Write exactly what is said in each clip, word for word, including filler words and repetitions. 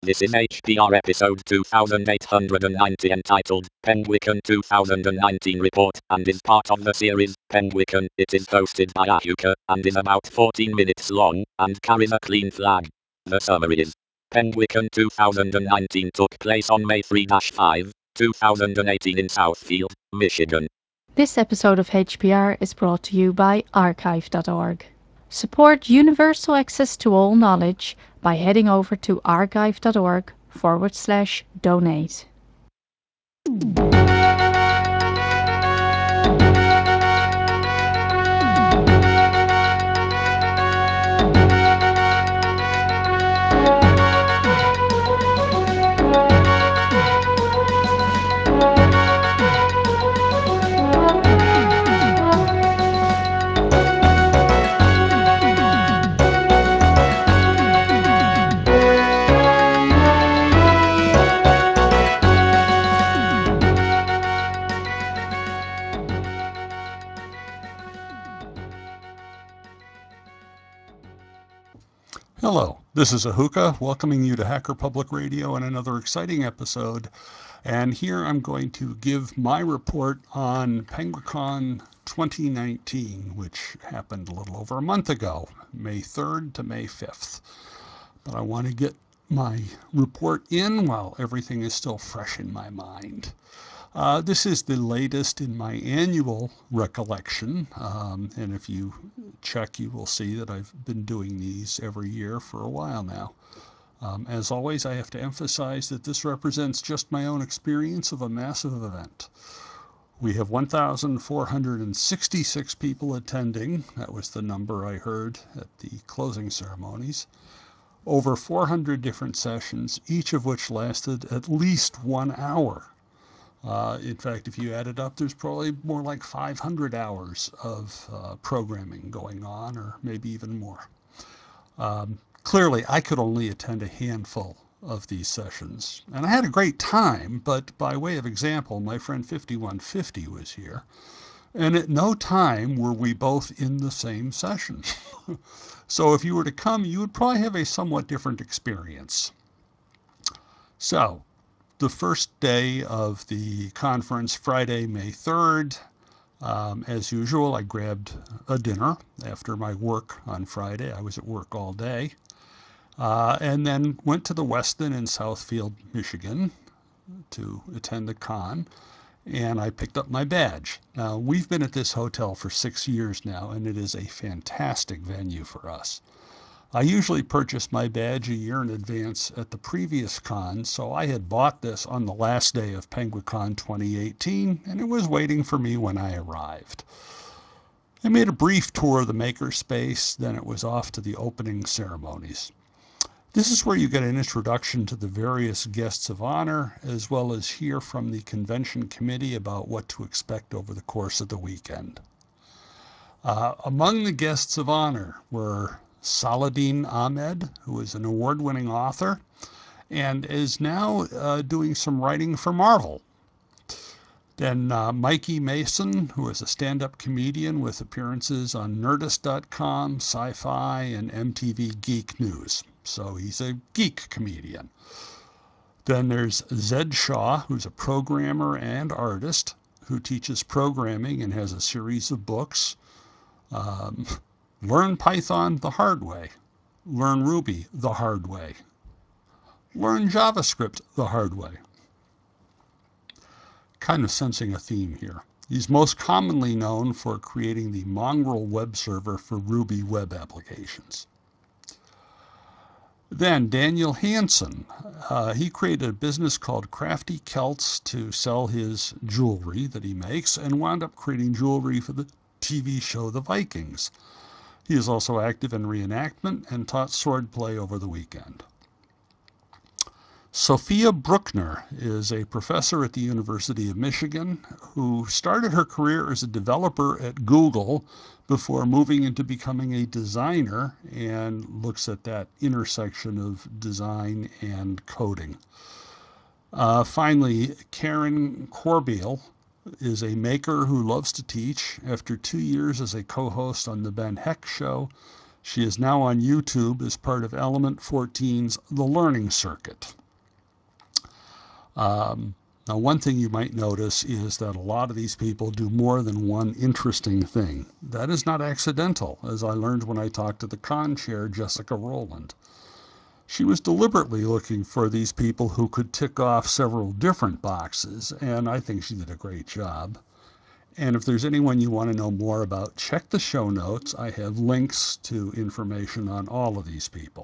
This is H P R episode two thousand eight hundred ninety entitled Penguican two thousand nineteen Report and is part of the series Penguican. It is hosted by Ahuka and is about fourteen minutes long and carries a clean flag. The summary is Penguican two thousand nineteen took place on May third fifth, two thousand eighteen in Southfield, Michigan. This episode of H P R is brought to you by archive dot org. Support universal access to all knowledge by heading over to archive.org forward slash donate. Hello, this is Ahuka welcoming you to Hacker Public Radio and another exciting episode. And here I'm going to give my report on Penguicon twenty nineteen, which happened a little over a month ago, May third to May fifth. But I want to get my report in while everything is still fresh in my mind. Uh, this is the latest in my annual recollection, um, and if you check, you will see that I've been doing these every year for a while now. Um, as always, I have to emphasize that this represents just my own experience of a massive event. We have one thousand four hundred sixty-six people attending. That was the number I heard at the closing ceremonies. Over four hundred different sessions, each of which lasted at least one hour. Uh, in fact, if you add it up, there's probably more like five hundred hours of uh, programming going on, or maybe even more. Um, clearly, I could only attend a handful of these sessions. And I had a great time, but by way of example, my friend fifty-one fifty was here. And at no time were we both in the same session. So if you were to come, you would probably have a somewhat different experience. So, the first day of the conference, Friday, May third, um, as usual, I grabbed a dinner after my work on Friday. I was at work all day. Uh, and then went to the Westin in Southfield, Michigan to attend the con. And I picked up my badge. Now, we've been at this hotel for six years now, and it is a fantastic venue for us. I usually purchase my badge a year in advance at the previous con, so I had bought this on the last day of Penguicon twenty eighteen, and it was waiting for me when I arrived. I made a brief tour of the makerspace, then it was off to the opening ceremonies. This is where you get an introduction to the various guests of honor, as well as hear from the convention committee about what to expect over the course of the weekend. Uh, among the guests of honor were Saladin Ahmed, who is an award-winning author and is now uh, doing some writing for Marvel. Then uh, Mikey Mason, who is a stand-up comedian with appearances on Nerdist dot com, Sci-Fi, and M T V Geek News. So he's a geek comedian. Then there's Zed Shaw, who's a programmer and artist who teaches programming and has a series of books. Um, Learn Python the hard way. Learn Ruby the hard way. Learn JavaScript the hard way. Kind of sensing a theme here. He's most commonly known for creating the Mongrel web server for Ruby web applications. Then Daniel Hansen, uh, he created a business called Crafty Celts to sell his jewelry that he makes and wound up creating jewelry for the T V show The Vikings. He is also active in reenactment and taught swordplay over the weekend. Sophia Bruckner is a professor at the University of Michigan who started her career as a developer at Google before moving into becoming a designer and looks at that intersection of design and coding. Uh, finally, Karen Corbeil is a maker who loves to teach. After two years as a co-host on The Ben Heck Show, She is now on YouTube as part of Element fourteen's The Learning Circuit. Um, now, one thing you might notice is that a lot of these people do more than one interesting thing. That is not accidental, as I learned when I talked to the con chair, Jessica Rowland. She was deliberately looking for these people who could tick off several different boxes, and I think she did a great job. And if there's anyone you want to know more about, check the show notes. I have links to information on all of these people.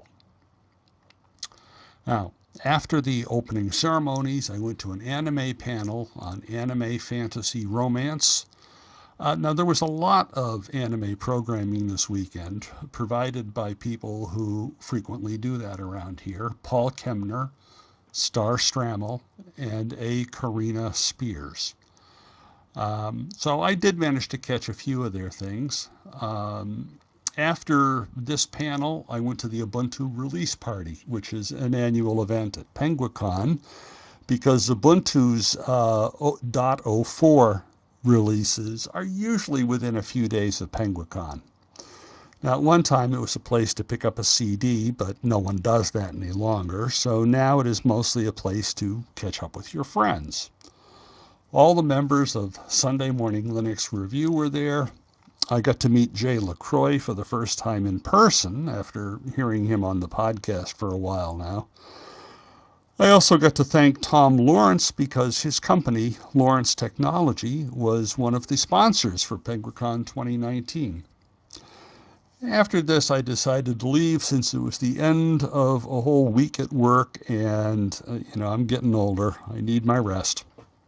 Now, after the opening ceremonies, I went to an anime panel on anime fantasy romance. Uh, now, there was a lot of anime programming this weekend, provided by people who frequently do that around here. Paul Kemner, Star Stramel, and A. Karina Spears. Um, so I did manage to catch a few of their things. Um, after this panel, I went to the Ubuntu release party, which is an annual event at Penguicon, because Ubuntu's uh, point oh four releases are usually within a few days of Penguicon. Now, at one time it was a place to pick up a C D, but no one does that any longer, so now it is mostly a place to catch up with your friends. All the members of Sunday Morning Linux Review were there. I got to meet Jay LaCroix for the first time in person after hearing him on the podcast for a while now. I also got to thank Tom Lawrence because his company, Lawrence Technology, was one of the sponsors for Penguicon twenty nineteen. After this, I decided to leave since it was the end of a whole week at work, and uh, you know, I'm getting older. I need my rest.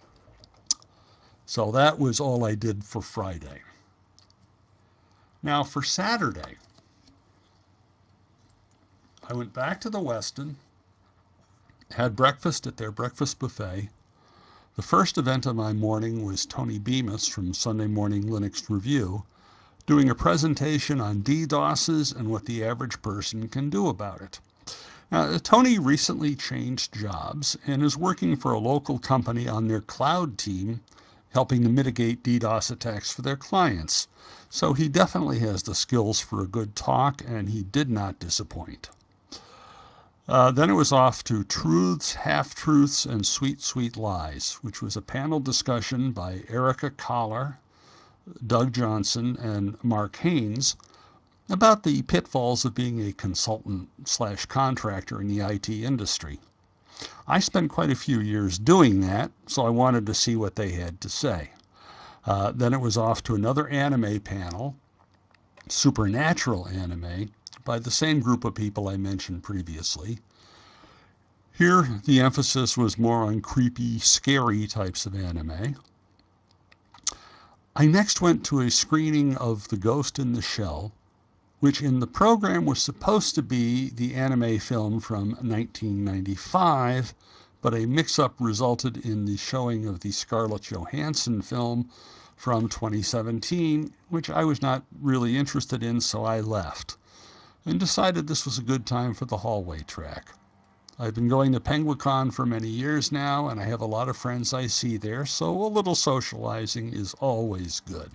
So that was all I did for Friday. Now for Saturday, I went back to the Westin, had breakfast at their breakfast buffet. The first event of my morning was Tony Bemis from Sunday Morning Linux Review, doing a presentation on DDoSes and what the average person can do about it. Now, Tony recently changed jobs and is working for a local company on their cloud team, helping to mitigate DDoS attacks for their clients. So he definitely has the skills for a good talk, and he did not disappoint. Uh, then it was off to Truths, Half-Truths, and Sweet, Sweet Lies, which was a panel discussion by Erica Collar, Doug Johnson, and Mark Haynes about the pitfalls of being a consultant slash contractor in the I T industry. I spent quite a few years doing that, so I wanted to see what they had to say. Uh, then it was off to another anime panel, Supernatural Anime, by the same group of people I mentioned previously. Here, the emphasis was more on creepy, scary types of anime. I next went to a screening of The Ghost in the Shell, which in the program was supposed to be the anime film from nineteen ninety-five, but a mix-up resulted in the showing of the Scarlett Johansson film from twenty seventeen, which I was not really interested in, so I left and decided this was a good time for the hallway track. I've been going to Penguicon for many years now, and I have a lot of friends I see there, so a little socializing is always good.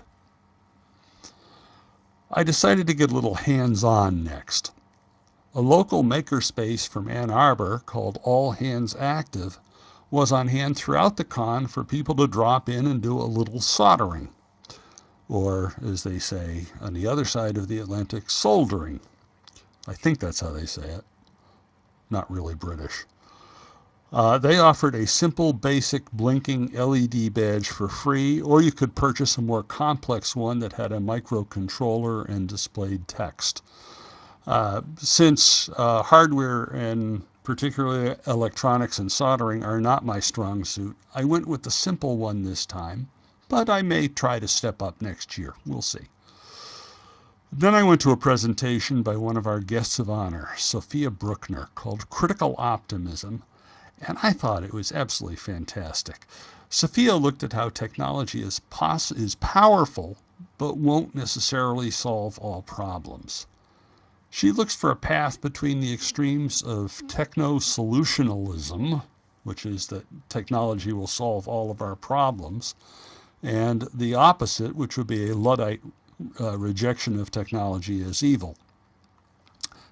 I decided to get a little hands-on next. A local makerspace from Ann Arbor called All Hands Active was on hand throughout the con for people to drop in and do a little soldering, or as they say on the other side of the Atlantic, soldering. I think that's how they say it. Not really British. Uh, they offered a simple, basic, blinking L E D badge for free, or you could purchase a more complex one that had a microcontroller and displayed text. Uh, since uh, hardware and particularly electronics and soldering are not my strong suit, I went with the simple one this time, but I may try to step up next year. We'll see. Then I went to a presentation by one of our guests of honor, Sophia Bruckner, called Critical Optimism, and I thought it was absolutely fantastic. Sophia looked at how technology is, pos- is powerful, but won't necessarily solve all problems. She looks for a path between the extremes of techno-solutionalism, which is that technology will solve all of our problems, and the opposite, which would be a Luddite uh, rejection of technology as evil.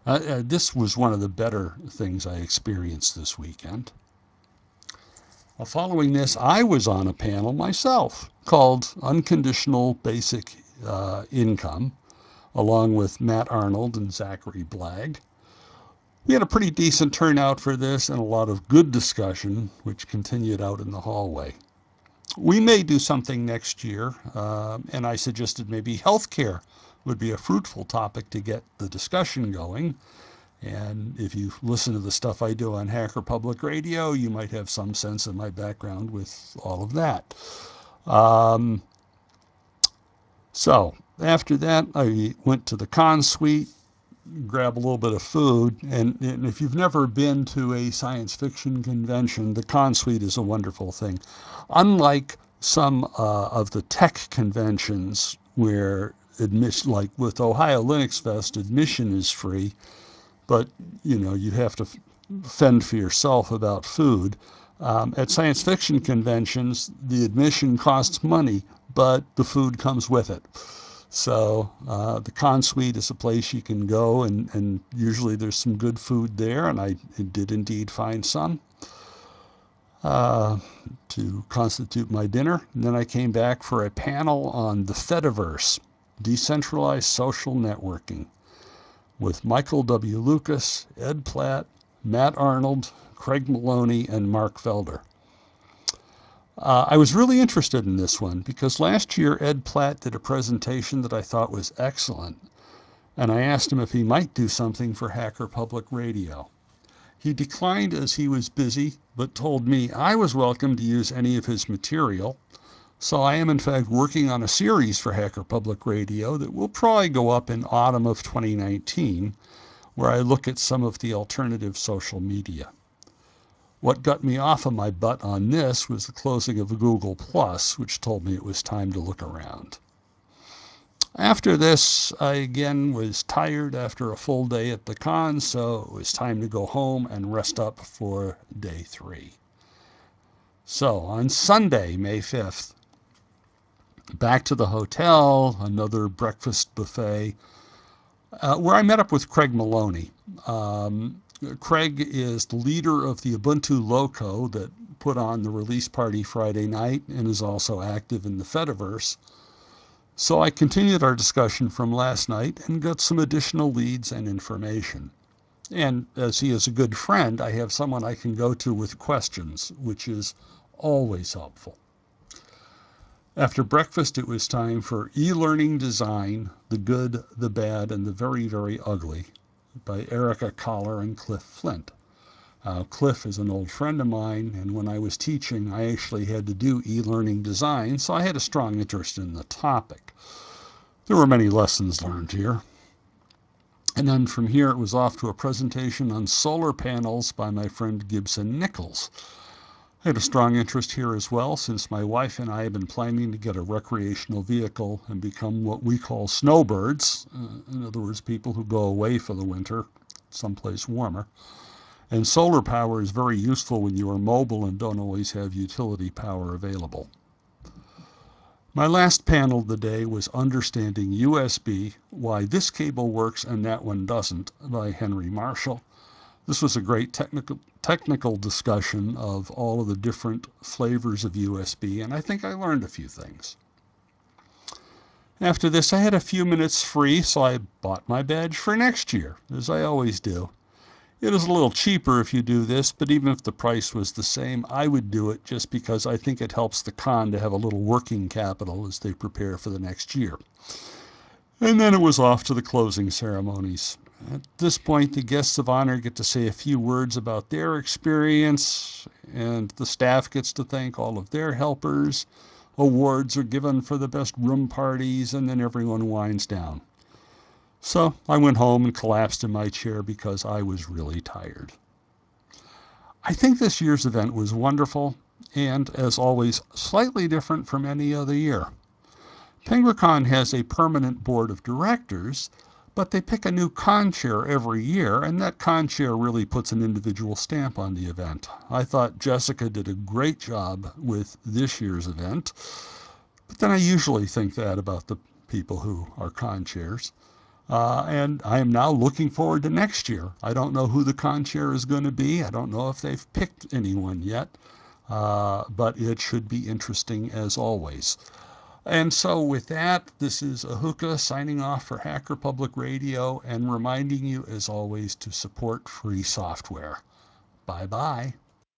Uh, uh, this was one of the better things I experienced this weekend. Well, following this, I was on a panel myself called Unconditional Basic uh, Income, along with Matt Arnold and Zachary Blagg. We had a pretty decent turnout for this and a lot of good discussion, which continued out in the hallway. We may do something next year, uh, and I suggested maybe healthcare would be a fruitful topic to get the discussion going. And if you listen to the stuff I do on Hacker Public Radio, you might have some sense of my background with all of that. Um, so after that, I went to the con suite, grab a little bit of food. And, and if you've never been to a science fiction convention, the con suite is a wonderful thing. Unlike some uh, of the tech conventions where admission, like with Ohio Linux Fest, admission is free, but you know you have to fend for yourself about food. Um, at science fiction conventions, the admission costs money, but the food comes with it. So uh, the con suite is a place you can go, and, and usually there's some good food there, and I did indeed find some uh, to constitute my dinner. And then I came back for a panel on the Fediverse, decentralized social networking, with Michael W. Lucas, Ed Platt, Matt Arnold, Craig Maloney, and Mark Felder. Uh, I was really interested in this one because last year Ed Platt did a presentation that I thought was excellent, and I asked him if he might do something for Hacker Public Radio. He declined as he was busy, but told me I was welcome to use any of his material. So I am in fact working on a series for Hacker Public Radio that will probably go up in autumn of twenty nineteen, where I look at some of the alternative social media. What got me off of my butt on this was the closing of Google Plus, which told me it was time to look around. After this, I again was tired after a full day at the con, so it was time to go home and rest up for day three. So on Sunday, May fifth, back to the hotel, another breakfast buffet, uh, where I met up with Craig Maloney. Um, Craig is the leader of the Ubuntu Loco that put on the release party Friday night and is also active in the Fediverse. So I continued our discussion from last night and got some additional leads and information. And as he is a good friend, I have someone I can go to with questions, which is always helpful. After breakfast, it was time for E-Learning Design, The Good, the Bad, and the Very, Very Ugly by Erica Collar and Cliff Flint. Uh, Cliff is an old friend of mine, and when I was teaching, I actually had to do e-learning design, so I had a strong interest in the topic. There were many lessons learned here. And then from here, it was off to a presentation on solar panels by my friend Gibson Nichols. I had a strong interest here as well, since my wife and I have been planning to get a recreational vehicle and become what we call snowbirds. Uh, in other words, people who go away for the winter, someplace warmer. And solar power is very useful when you are mobile and don't always have utility power available. My last panel of the day was Understanding U S B, Why This Cable Works and That One Doesn't by Henry Marshall. This was a great technical technical discussion of all of the different flavors of U S B, and I think I learned a few things. After this, I had a few minutes free, so I bought my badge for next year, as I always do. It is a little cheaper if you do this, but even if the price was the same, I would do it just because I think it helps the con to have a little working capital as they prepare for the next year. And then it was off to the closing ceremonies. At this point, the guests of honor get to say a few words about their experience, and the staff gets to thank all of their helpers. Awards are given for the best room parties, and then everyone winds down. So I went home and collapsed in my chair because I was really tired. I think this year's event was wonderful, and as always, slightly different from any other year. Penguicon has a permanent board of directors, but they pick a new con chair every year, and that con chair really puts an individual stamp on the event. I thought Jessica did a great job with this year's event, but then I usually think that about the people who are con chairs. Uh, and I am now looking forward to next year. I don't know who the con-chair is going to be. I don't know if they've picked anyone yet, uh, but it should be interesting as always. And so with that, this is Ahuka signing off for Hacker Public Radio and reminding you, as always, to support free software. Bye-bye.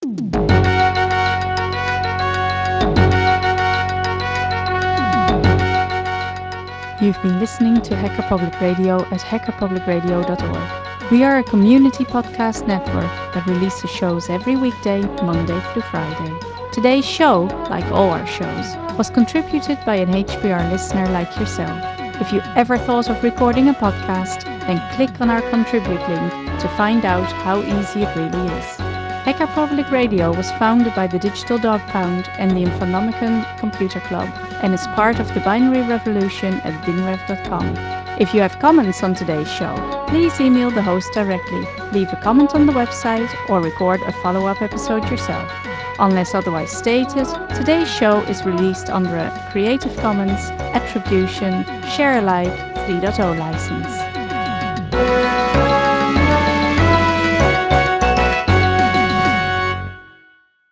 You've been listening to Hacker Public Radio at hacker public radio dot org. We are a community podcast network that releases shows every weekday, Monday through Friday. Today's show, like all our shows, was contributed by an H P R listener like yourself. If you ever thought of recording a podcast, then click on our Contribute link to find out how easy it really is. Hacker Public Radio was founded by the Digital Dog Pound and the Infonomicon Computer Club and is part of the Binary Revolution at binrev dot com. If you have comments on today's show, please email the host directly, leave a comment on the website, or record a follow-up episode yourself. Unless otherwise stated, today's show is released under a Creative Commons Attribution Share Alike three point oh license.